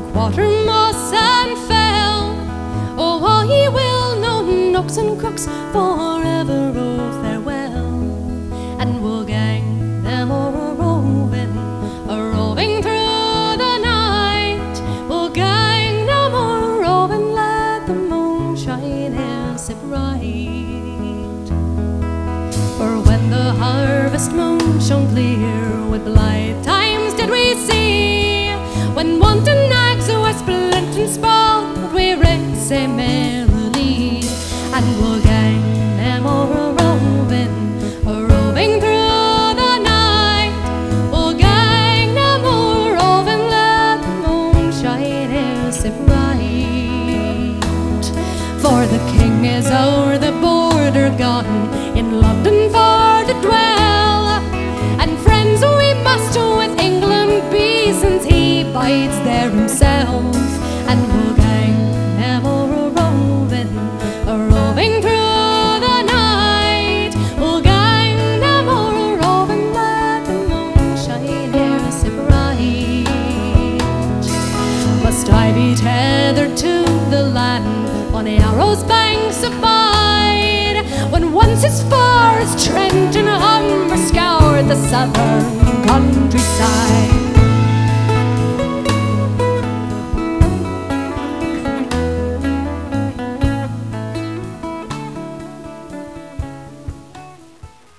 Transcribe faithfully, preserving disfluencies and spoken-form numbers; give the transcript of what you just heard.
water, moss and fell. Oh, all ye will know, nooks and crooks, forever, oh, farewell. And we'll gang them o'er a roving, a roving through the night. We'll gang them o'er a roving, let the moon shine here so bright. For when the harvest moon shone clear, with blithe times did we see, when wanton nags were splint and spalled, we race a merrily. And we'll gang them o'er a roving, a roving through the night. We'll gang them o'er a roving, let the moon shine here so bright. For the king is o'er the border gone, in London for to dwell, and friends we must with England be, since he bides there himself. And we'll gang them o'er a roving, a roving through the night. We'll gang them o'er a roving, let the moon shine here so bright. Must I be tethered to the land on Yarrow's banks abide, when once as far as Trent and Humber scoured the southern country?